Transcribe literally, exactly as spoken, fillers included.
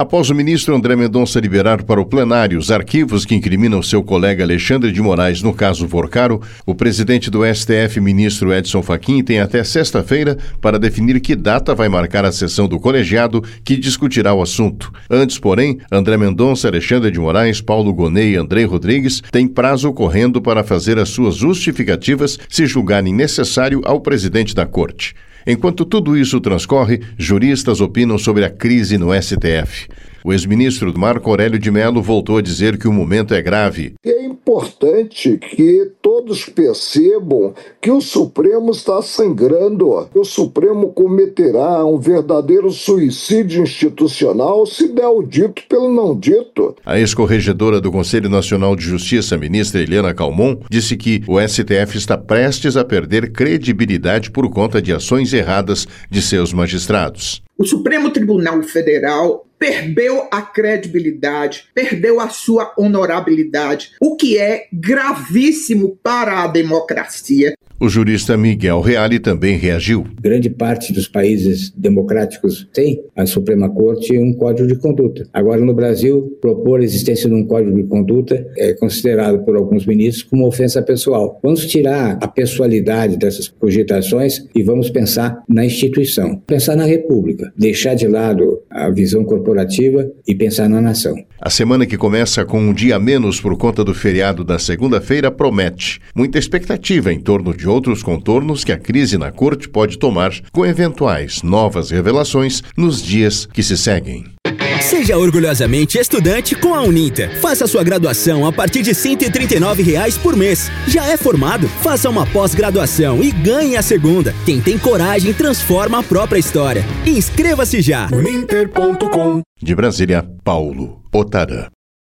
Após o ministro André Mendonça liberar para o plenário os arquivos que incriminam seu colega Alexandre de Moraes no caso Porcaro, o presidente do S T F, ministro Edson Fachin, tem até sexta-feira para definir que data vai marcar a sessão do colegiado que discutirá o assunto. Antes, porém, André Mendonça, Alexandre de Moraes, Paulo Gonet e André Rodrigues têm prazo correndo para fazer as suas justificativas se julgarem necessário ao presidente da Corte. Enquanto tudo isso transcorre, juristas opinam sobre a crise no S T F. O ex-ministro Marco Aurélio de Mello voltou a dizer que o momento é grave. É importante que todos percebam que o Supremo está sangrando. O Supremo cometerá um verdadeiro suicídio institucional se der o dito pelo não dito. A ex-corregedora do Conselho Nacional de Justiça, ministra Helena Calmon, disse que o S T F está prestes a perder credibilidade por conta de ações erradas de seus magistrados. O Supremo Tribunal Federal perdeu a credibilidade, perdeu a sua honorabilidade, o que é gravíssimo para a democracia. O jurista Miguel Reale também reagiu. Grande parte dos países democráticos tem a Suprema Corte um código de conduta. Agora, no Brasil, propor a existência de um código de conduta é considerado por alguns ministros como ofensa pessoal. Vamos tirar a pessoalidade dessas cogitações e vamos pensar na instituição, pensar na República, deixar de lado a visão corporativa e pensar na nação. A semana que começa com um dia a menos por conta do feriado da segunda-feira promete muita expectativa em torno de outros contornos que a crise na Corte pode tomar, com eventuais novas revelações nos dias que se seguem. Seja orgulhosamente estudante com a Uninter. Faça sua graduação a partir de cento e trinta e nove reais por mês. Já é formado? Faça uma pós-graduação e ganhe a segunda. Quem tem coragem transforma a própria história. Inscreva-se já. Uninter ponto com. De Brasília, Paulo Otarã.